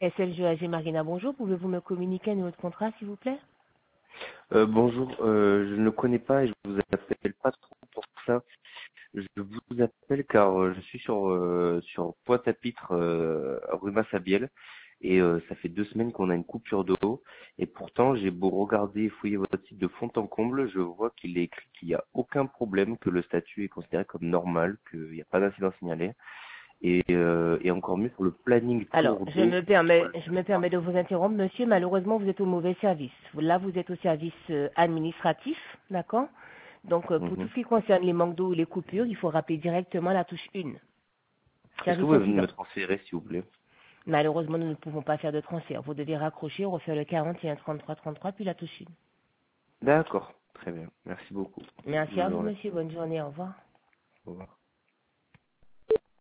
SLGAG Marina, bonjour. Pouvez-vous me communiquer un numéro de contrat, s'il vous plaît? Bonjour, je ne le connais pas et je vous appelle pas trop pour ça. Je vous appelle car je suis sur Pointe-à-Pitre, rue Massabielle, et ça fait 2 semaines qu'on a une coupure d'eau. Et pourtant, j'ai beau regarder et fouiller votre site de fond en comble, je vois qu'il est écrit qu'il n'y a aucun problème, que le statut est considéré comme normal, qu'il n'y a pas d'incident signalé. Et encore mieux pour le planning Alors, tour je d'eau. me permets de vous interrompre, monsieur. Malheureusement, vous êtes au mauvais service. Là, vous êtes au service administratif, d'accord? Donc, pour tout Mhm. ce qui concerne les manques d'eau ou les coupures, il faut rappeler directement la touche 1, Est-ce que service vous pouvez me incident. transférer, s'il vous plaît? Malheureusement, nous ne pouvons pas faire de transfert. Vous devez raccrocher, refaire le 41 33 33, puis la touche 1. D'accord, très bien. Merci beaucoup. Merci à Bonne vous, journée. monsieur. Bonne journée. Au revoir. Au revoir.